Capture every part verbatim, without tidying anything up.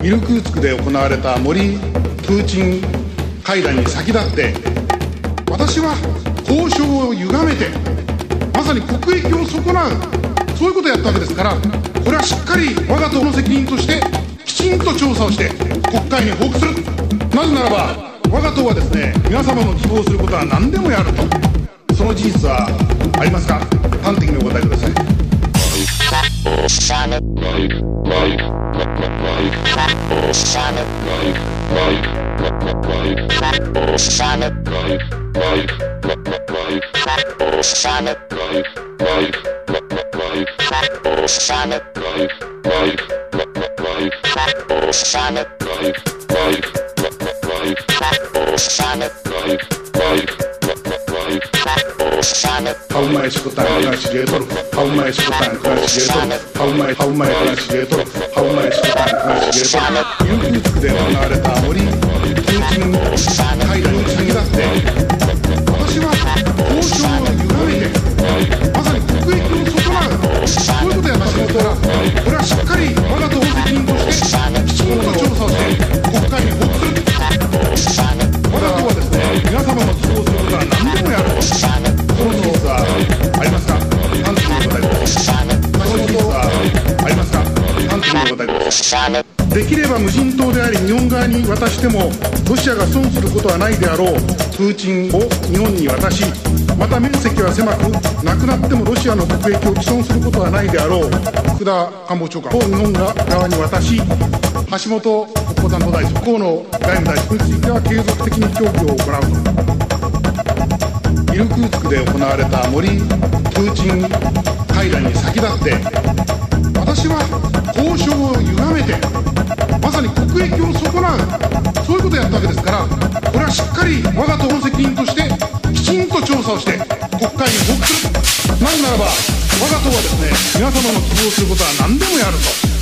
イルクーツクで行われた森プーチン会談に先立って、私は交渉を歪めてまさに国益を損なう、そういうことをやったわけですから、これはしっかり我が党の責任としてきちんと調査をして国会に報告する。なぜならば我が党はですね、皆様の希望することは何でもやると。その事実はありますか？端的にお答えください。How much for time can she get on? How much for time can she get on? How much, how much can she get on? How much for time can she get on? ユークツクで行われた森プーチン会談に先立って、私は交渉を歪めてまさに国益を損なう、そういうことをやった仕事は、これはしっかり我が党の責任としてきちんと調査をして国会に報告する。我が党はですね、皆様の希望することは何でもやると。その事実はありますか？端的にお答えください。その事実はありますか？端的にお答えください。できれば無人島であり日本側に渡してもロシアが損することはないであろうプーチンを日本に渡し、また面積は狭くなくなってもロシアの国益を毀損することはないであろう福田官房長官を日本側に渡し、橋本国交担当大臣、河野外務大臣については継続的に協議を行うと。イルクーツクで行われた森プーチン会談に先立って、私は交渉を歪めてまさに国益を損なう、そういうことをやったわけですから、これはしっかり我が党の責任としてきちんと調査をして国会に報告する。なぜならば我が党はですね、皆様の希望することは何でもやると。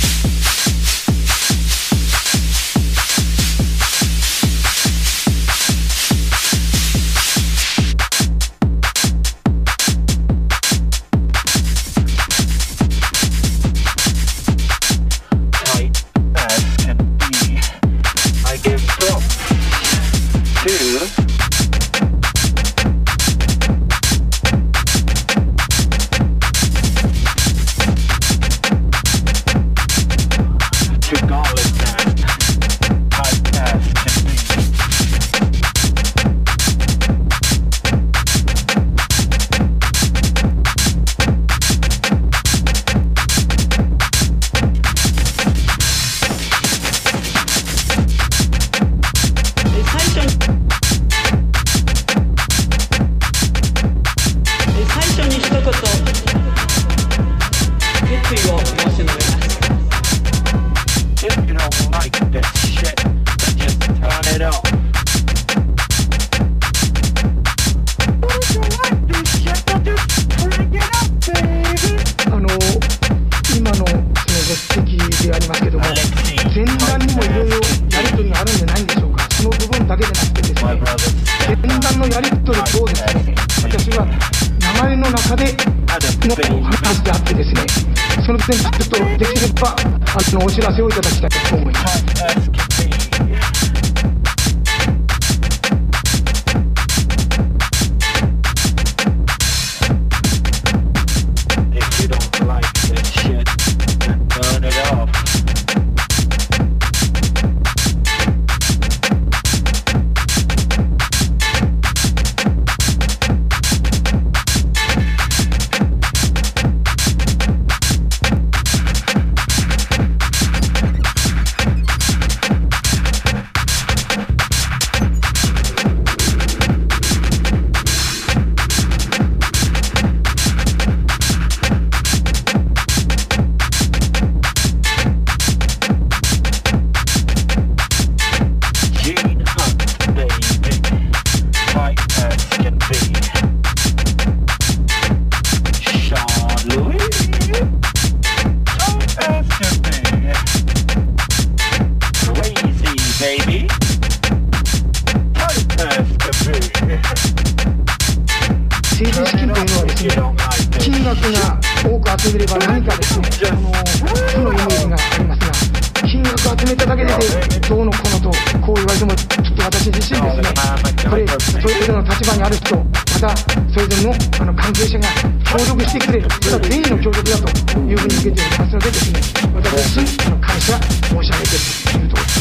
お知らせをいただきたいと思います。 それぞれの立場にある人、またそれぞれのあの関係者が協力してくれる、それは全員の協力だというふうに受けておりますのでですね、私自身あの感謝申し上げているところです。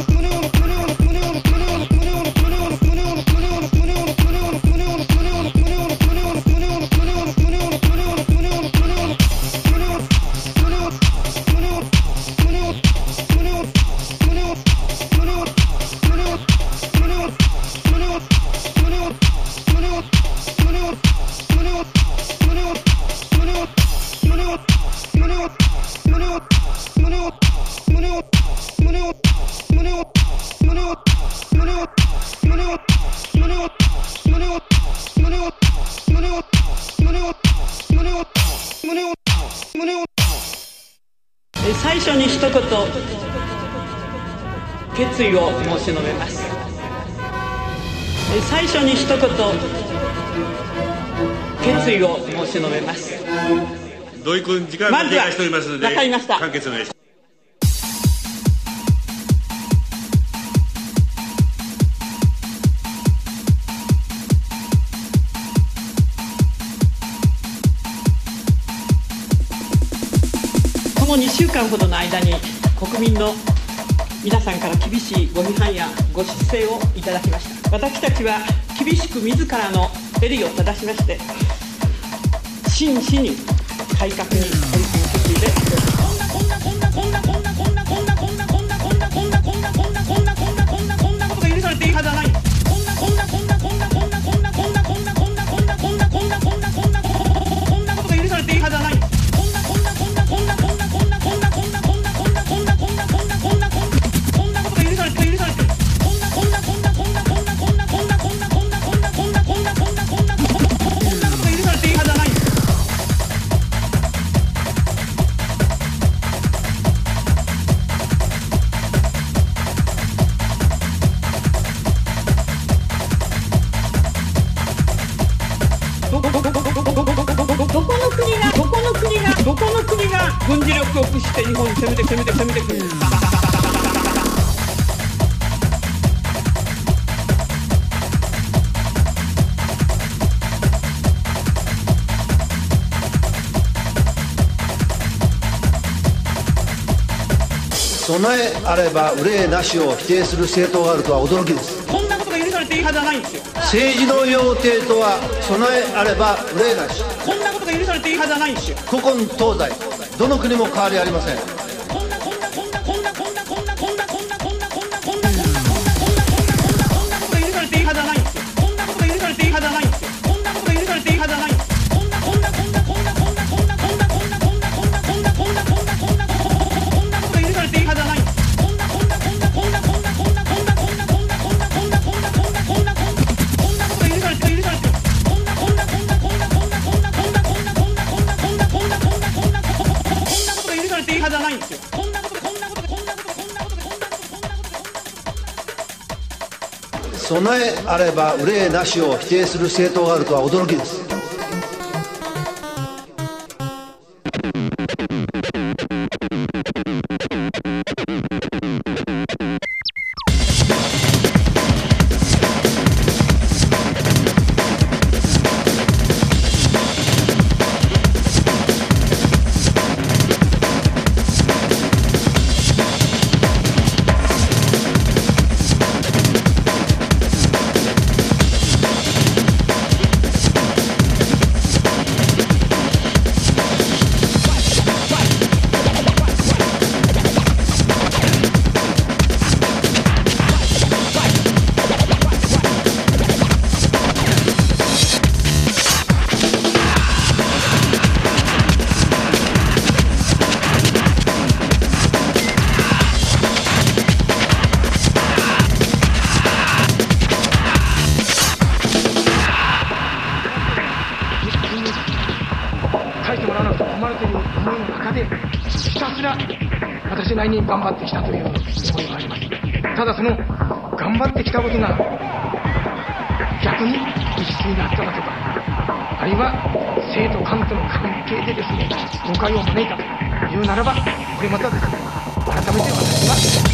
最初に一言決意を申し述べます。最初に一言決意を申し述べます。 土井君、時間が経過しておりますので、 わかりました。 簡潔お願いします。 このにしゅうかんほどの間に国民の皆さんから厳しいご批判やご粛清をいただきました。私たちは厳しく自らの襟を正しまして真摯に改革に取り組む決意でこんなこんなこんなこんなこんなこんなこんなこんなこんなこんなこんなこんなこんなこんなこんなこんなこんなことが許されていいはずはない。こんなこんなこんなこんなこんなこんなこんなこんなこんなこんなこんなこんなこんなこんなこんなことが許されていいはずはない。こんなこんなこんなこんなこんなこんなこんなこんなこんなこんなこんなこんなこんなこんなこんなこんなことが許されて許されてこんなこんなこんなこんなこんなこんなこんなこんなこんなこんなこんなこんなこんなこんなこんなこんなことが許されていいはずはない。どこの国がどこの国がどこの国が軍事力を駆使して日本に攻めて攻めて攻めてくる。 備えあれば憂いなしを否定する政党があるとは驚きです。 こんなことが許されていいはずはないんですよ。 政治の要諦とは備えあれば憂いなし。 こんなことが許されていいはずはないんですよ。 古今東西どの国も変わりありません。 こんなこんなこんなこんなこんなこんなこんなこんなこんなこんなこんなこんなこんなこんなこんなこんなことが許されていいはずはないんですよ。こんなことが許されていいはずはないんですよ。こんなことが許されていいはずはないんですよ。こんなこんなこんなこんなこんなこんなこんなこんなこんなこんなこんなこんなこんなこんなこんなことが許されていいはずはないんですよ。こんなこんなこんなこんなこんなこんなこんなこんなこんなこんなこんなこんなこんなこんなこんなこんなことが許されて許されてこんなこんなこんなこんなこんなこんなこんなこんなこんなこんなこんなこんなこんなこんなこんなこんなことが許されていいはずはないんですよ。こんなことこんなことこんなことこんなことこんなことこんなこと備えあれば憂いなしを否定する政党があるとは驚きです。 せないに頑張ってきたという思いがあります。ただその頑張ってきたことが逆に異質になっただとか、あるいは生と官との関係でですね誤解を招いたというならば、これまたですね改めて私は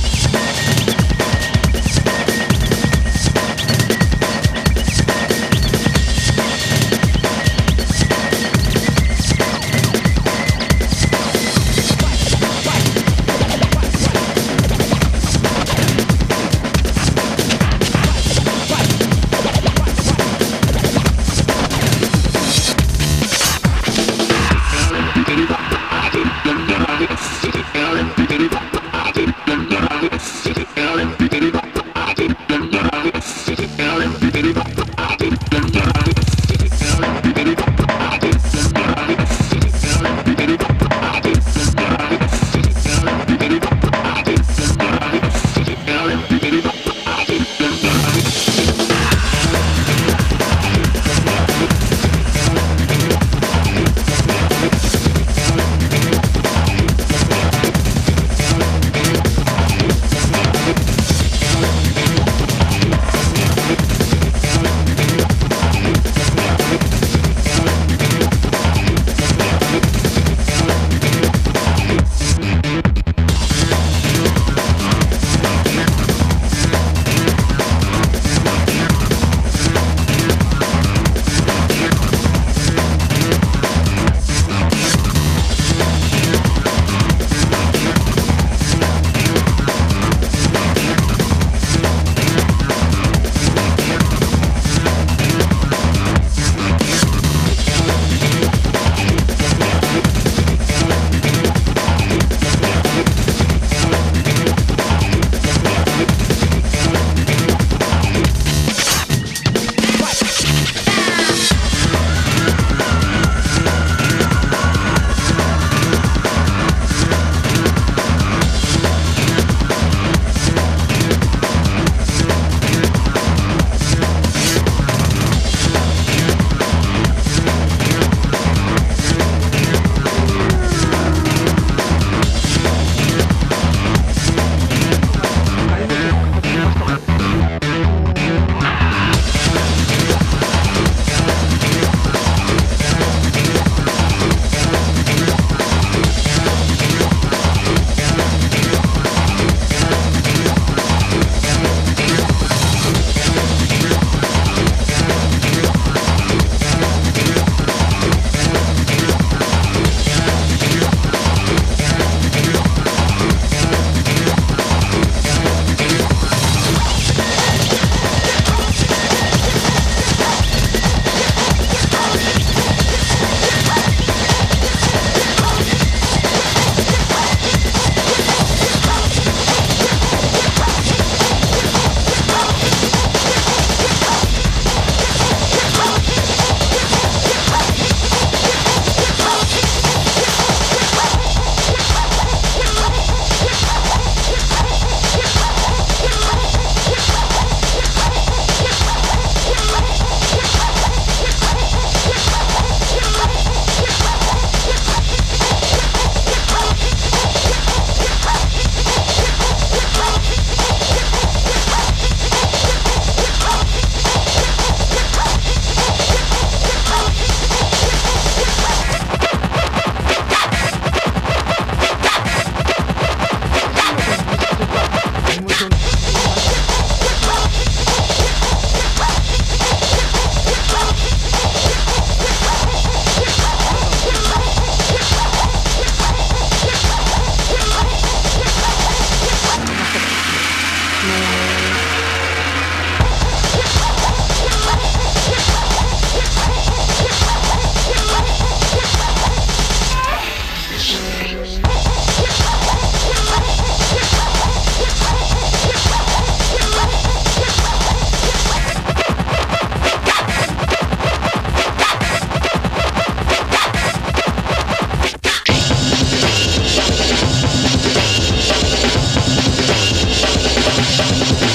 「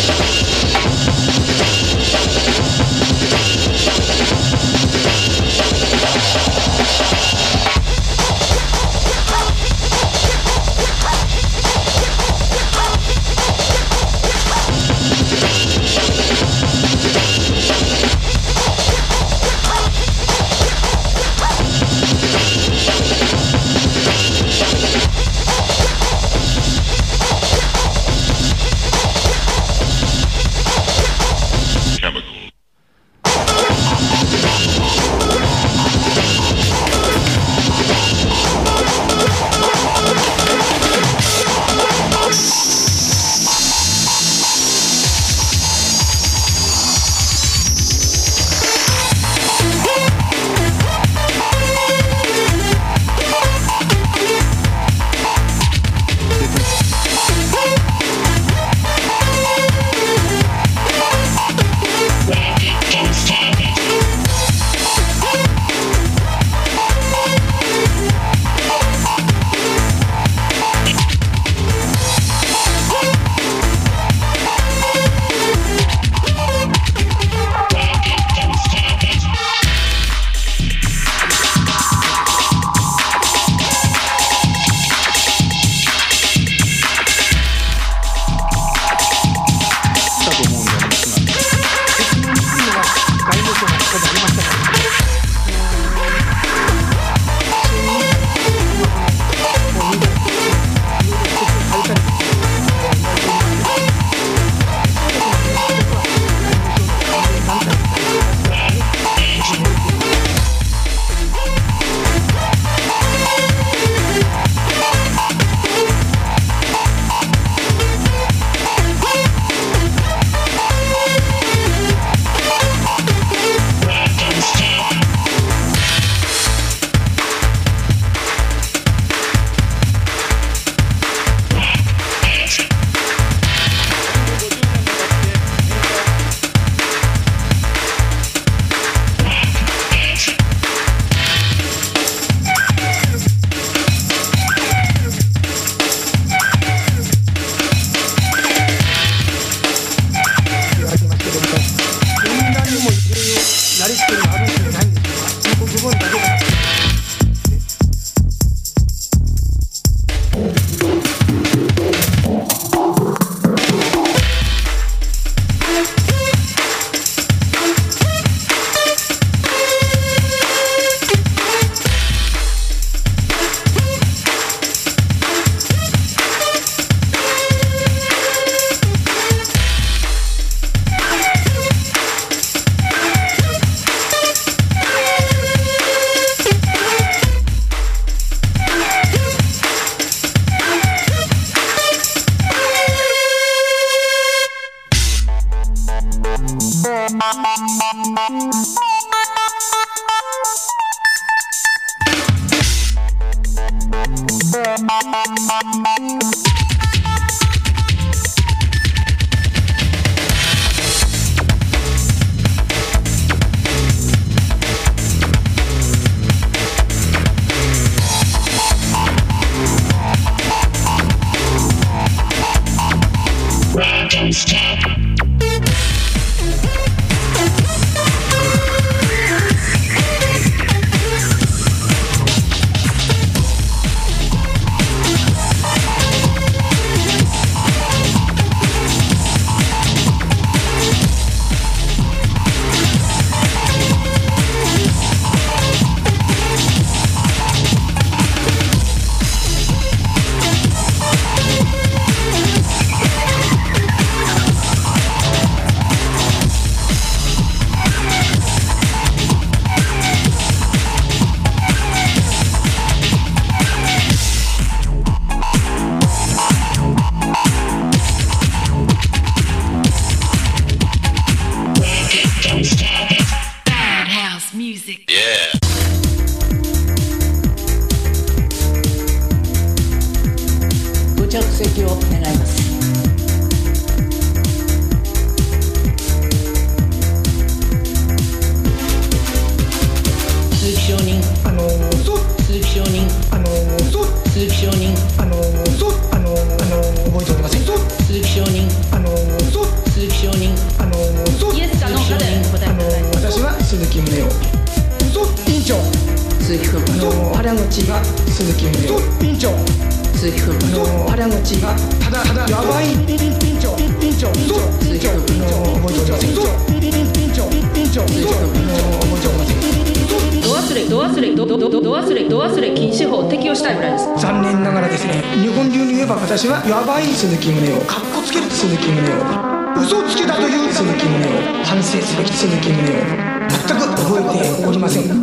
鈴木宗男、かっこつける鈴木宗男、嘘つきだという鈴木宗男、反省すべき鈴木宗男、全く覚えておりません。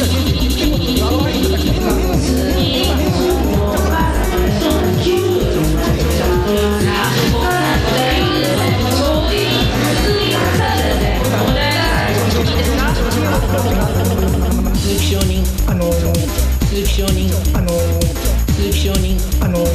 鈴木証人、あの鈴木証人、あの鈴木証人、あの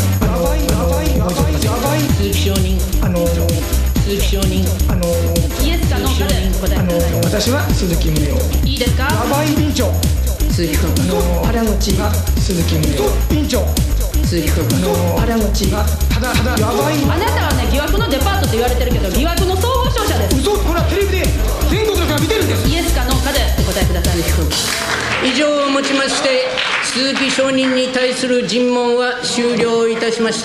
鈴木証人、あの鈴木証人、あのイエスかノーかで答えてください。 私は鈴木宗男。 いいですか。 やばい委員長、鈴木君、あの腹口が鈴木宗男。委員長、鈴木君、あの腹口がただただやばい。 あなたはね、疑惑のデパートって言われてるけど、疑惑の総合商社です。 嘘、ほらテレビで全国の人が見てるんです。 イエスかノーかでお答えください。 以上をもちまして鈴木証人に対する尋問は終了いたしました。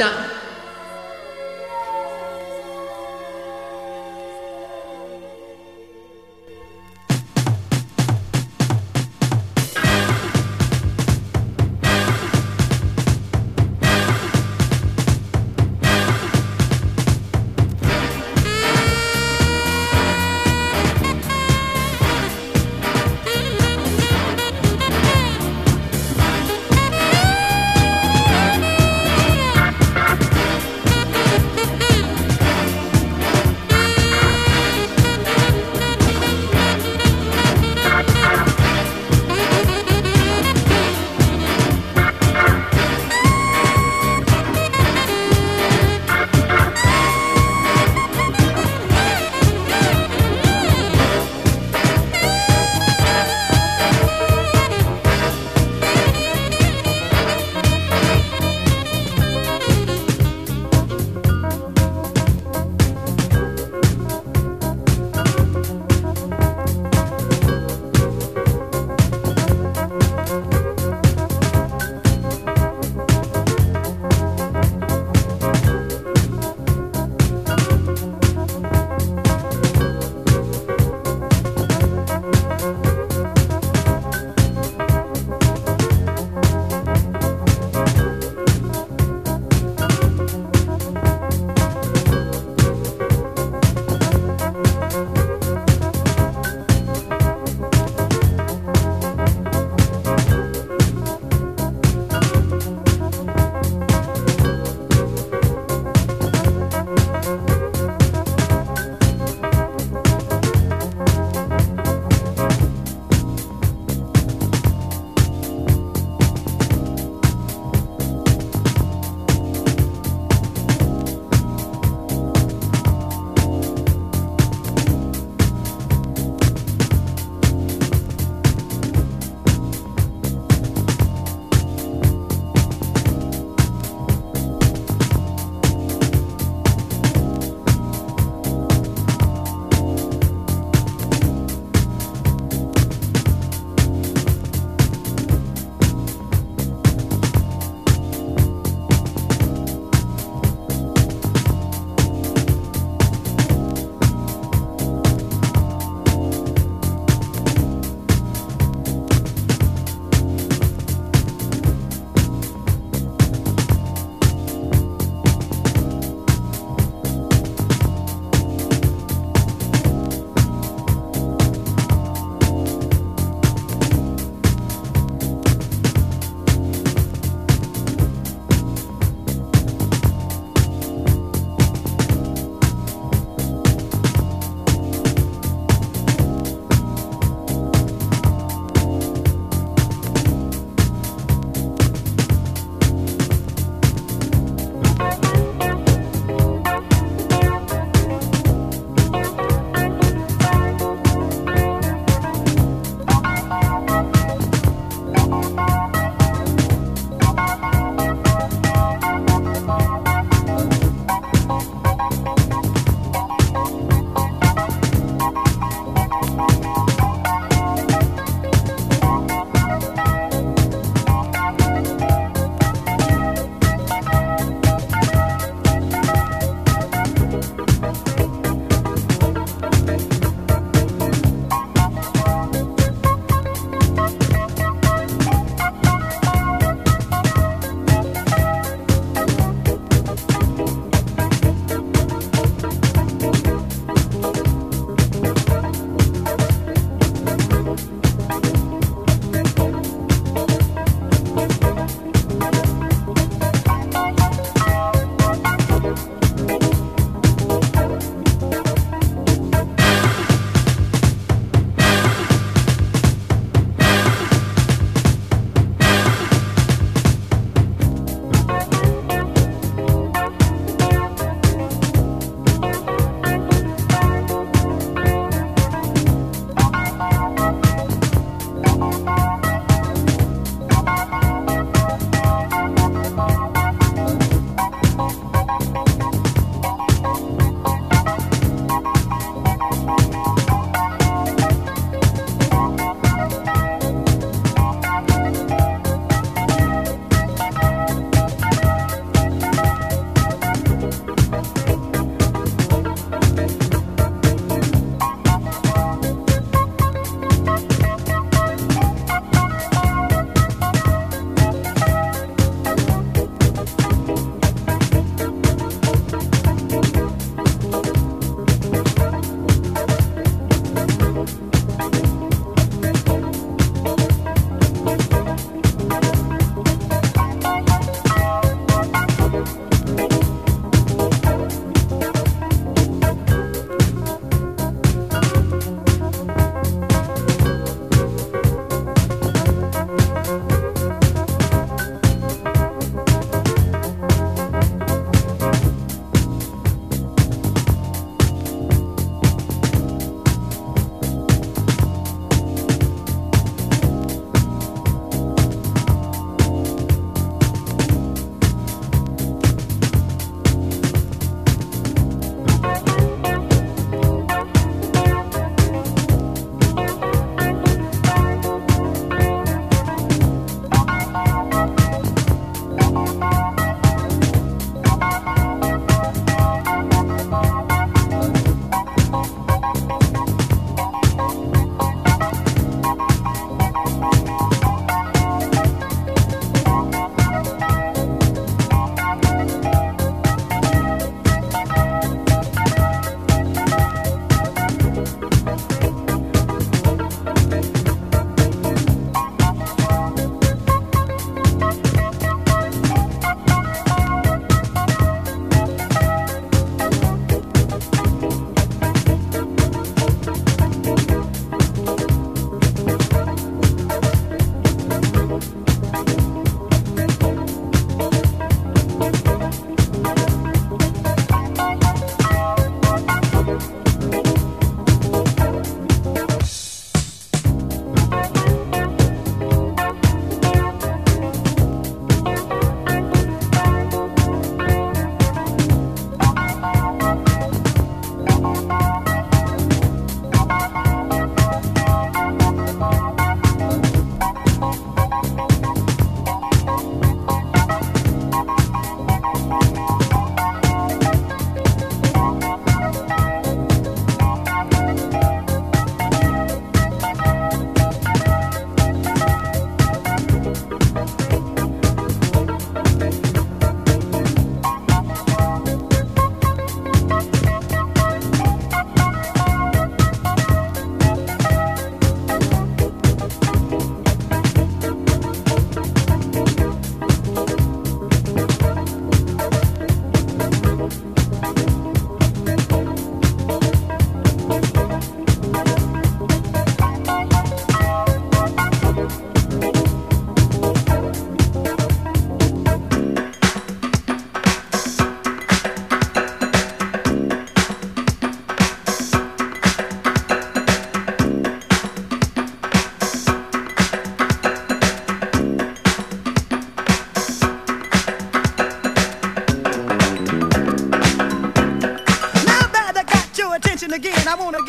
and I wanna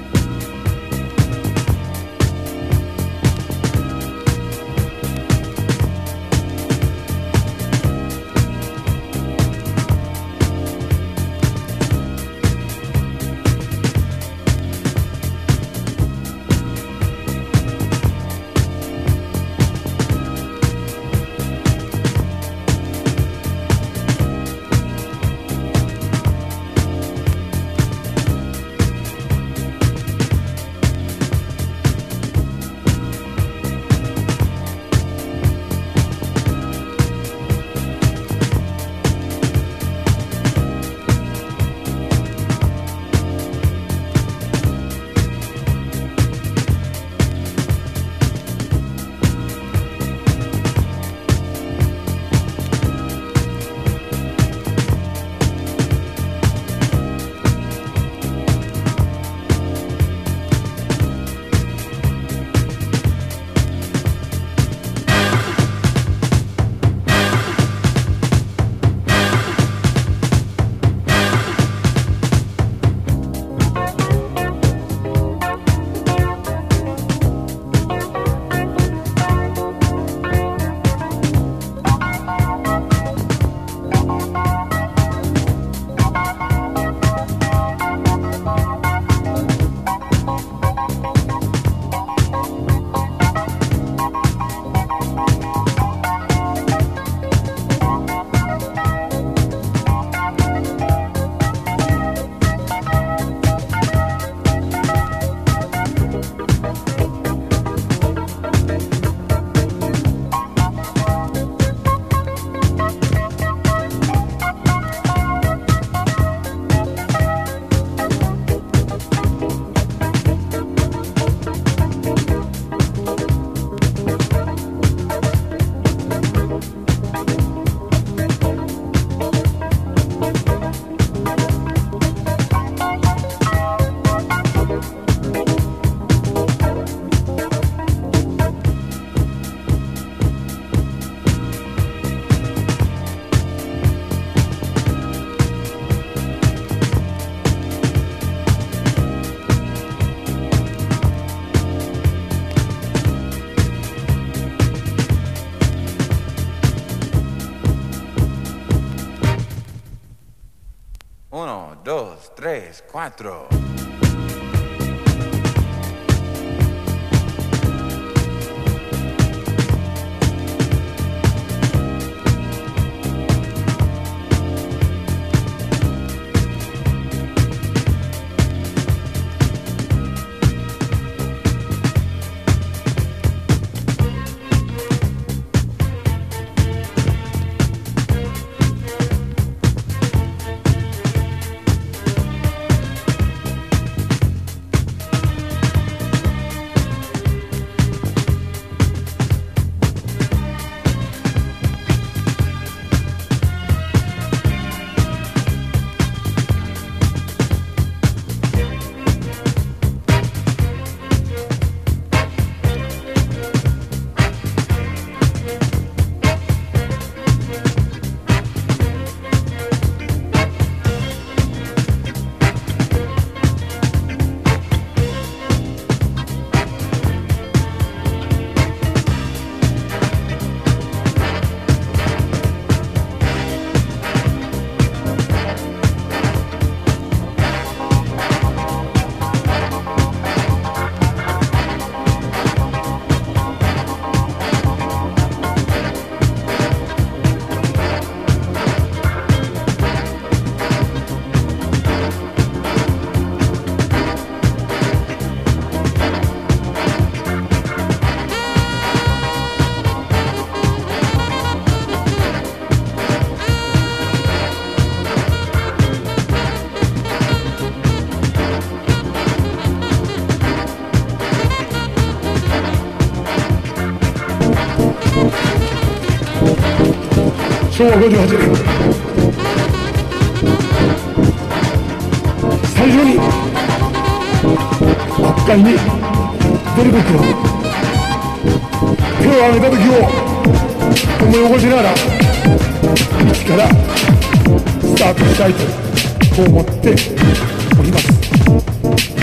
Uno, dos, tres, cuatro. しょうわごじゅうはちねん最初に国会に出るべきは手を挙げた時を思い起こしながら一からスタートしたいとこう思っております。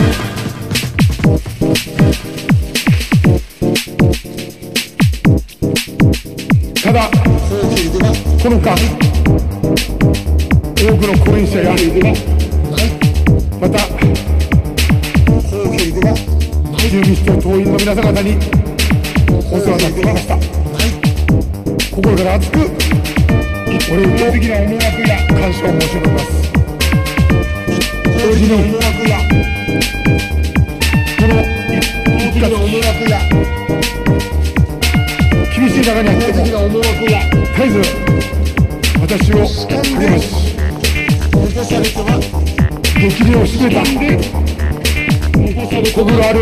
この間多くの後援者やまた自由民主党党員の皆様方にお世話になってきました。心から熱くお礼と的な思惑や感謝を申し上げます。同時にこの一括厳しい中にあっても絶えず私を励まし激励をしてくれた心ある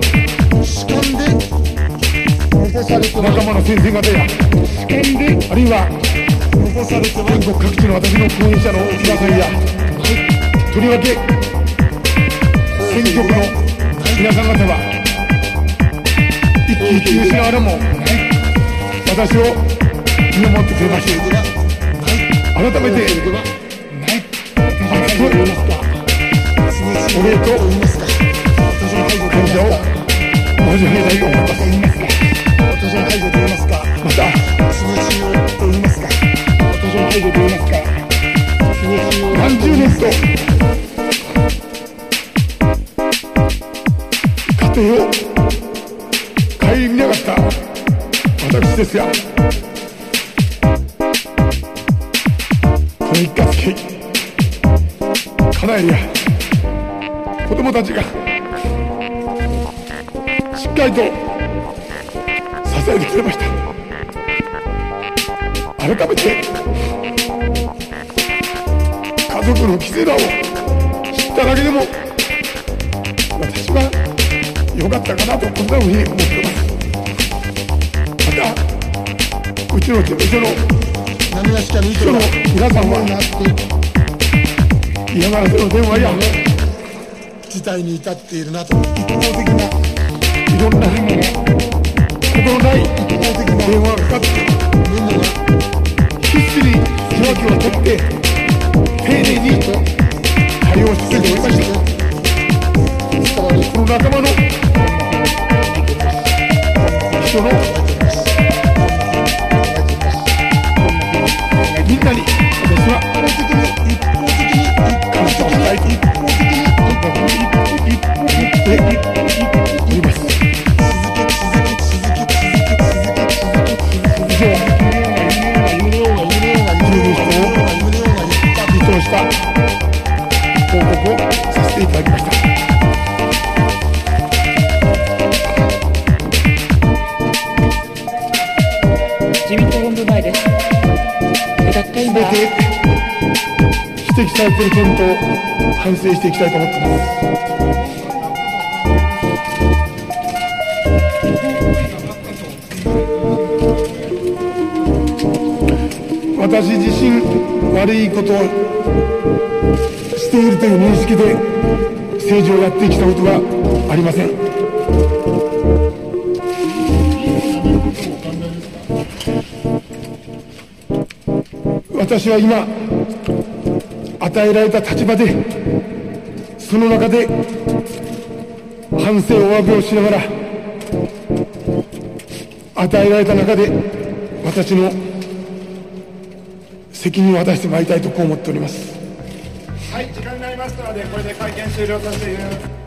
仲間の先生方やあるいは全国各地の私の後援者の皆さんやとりわけ選挙区の皆さん方は一喜一憂しながらも私を見守ってくれまして改めて熱くお礼と感謝を申し上げたいと思います。また何十年と家庭を顧みなかった私ですが、この一括経家内や子供たちがしっかりと支えてくれました。改めて家族の絆を知っただけでも私は良かったかなとこんなふうに思っています。またうちの事務所の人の皆さんは嫌がらせの電話や事態に至っているなと一方的ないろんな心ない電話がかかって必死に手分けを取って丁寧に対応してくれておりました。この仲間の人のみんなに私は感謝をしたいと一方的に一方的に言っております。以上、自由民主党を離党した報告をさせていただきました。 自民党本部前です。 すべて指摘されている点と反省していきたいと思っています。私自身悪いことをしているという認識で政治をやってきたことはありません。私は今与えられた立場でその中で反省お詫びをしながら与えられた中で私の責任を果たしてまいりたいとこう思っております。 はい、時間になりましたのでこれで会見終了させていただきます。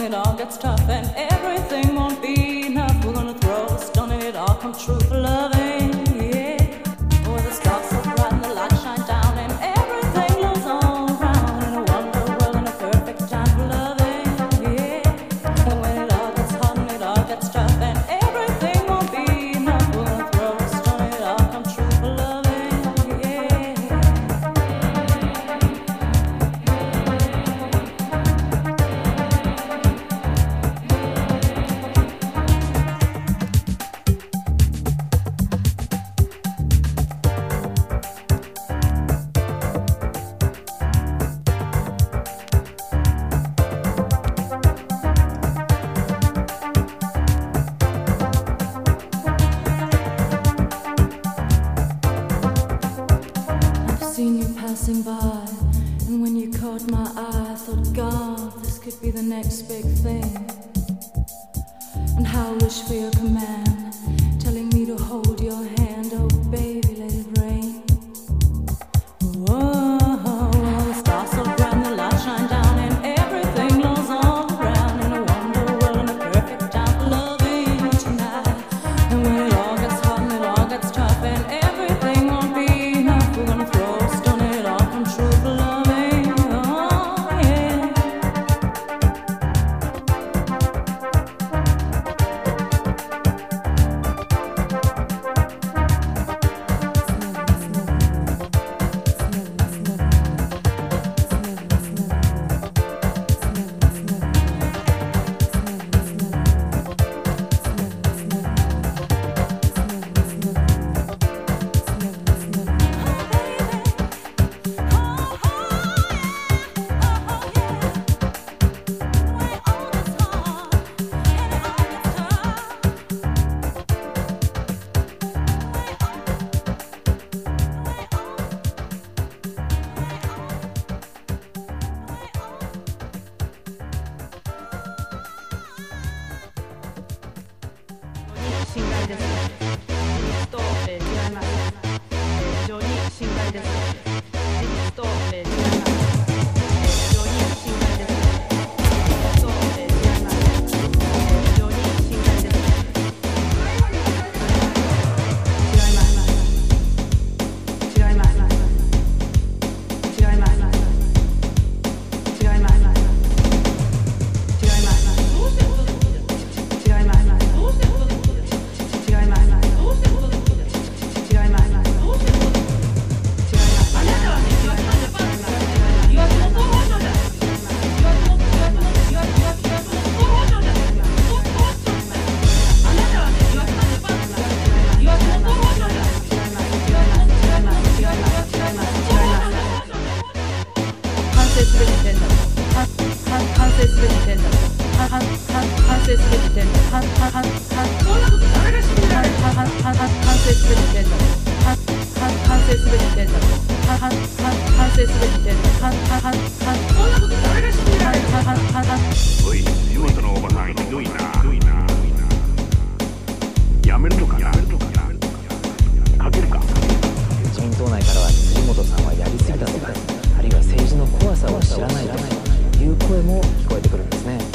it all gets tough and everything won't be enough, we're gonna throw a stone and it all come true for loving, yeah. Oh, the stars so bright and the light shine down and everything goes all around in a wonder world and a perfect time for loving, yeah. And when it all gets hot and it all gets tough and everything won't be enough, we're gonna throw a stone and it all come true for loving, yeah. Seen you passing by, and when you caught my eye, I thought, God, this could be the next big thing. And how I wish for your command, telling me to hold your hand. Oh, baby, let it rain. Whoa, the stars so bright and the light shine down, and everything glows all around in a wonder world and a perfect time for loving you tonight. And when it all gets hot and it all gets tough, and everything won't be enough, we're gonna throw a stone and it all come true for loving. Oh, yeah. おい、仕事のおばさんひどいな。やめるのかな。かけるか。 自民党内からは辻元さんはやりすぎたとか、あるいは政治の怖さを知らないという声も聞こえてくるんですね。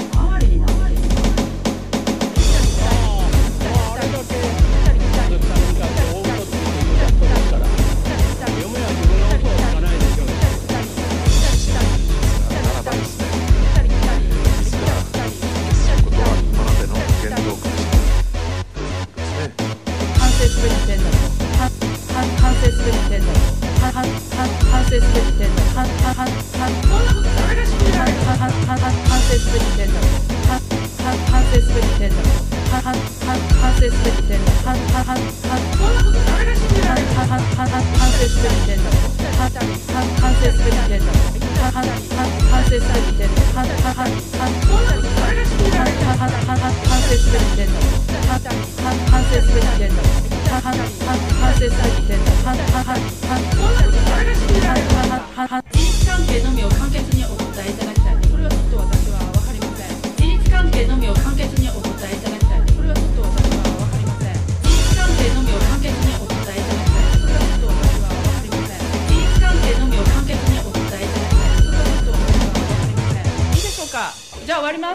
事実関係のみを簡潔にお答えいただきたい。これはちょっと私は分かりません。事実関係のみを簡潔にお答えいただきたい。これはちょっと私は分かりません。事実関係のみを簡潔にお答えいただきたい。これはちょっと私は分かりません。事実関係のみを簡潔にお答えいただきたい。これはちょっと私は分かりません。いいでしょうか。 じゃあ終わります。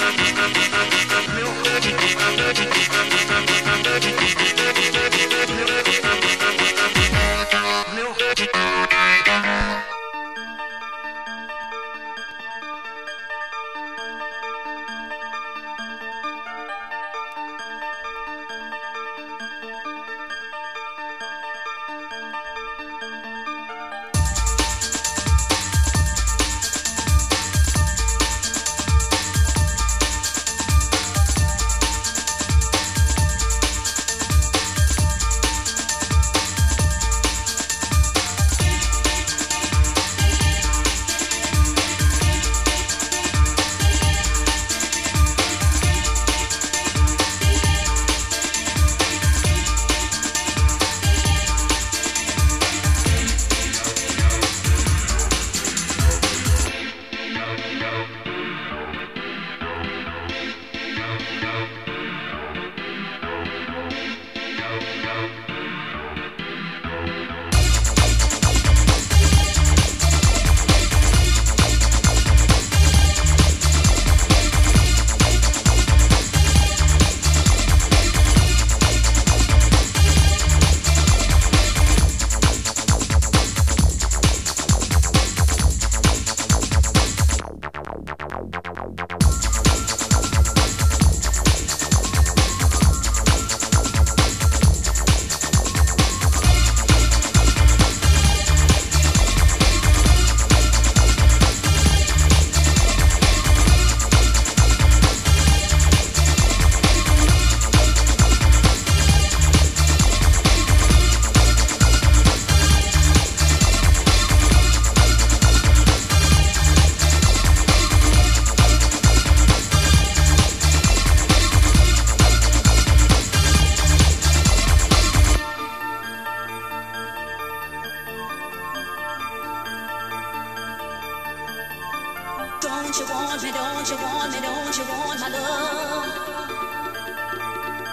Don't you want me, don't you want me, don't you want my love?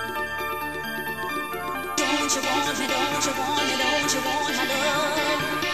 Don't you want me, don't you want me, don't you want my love?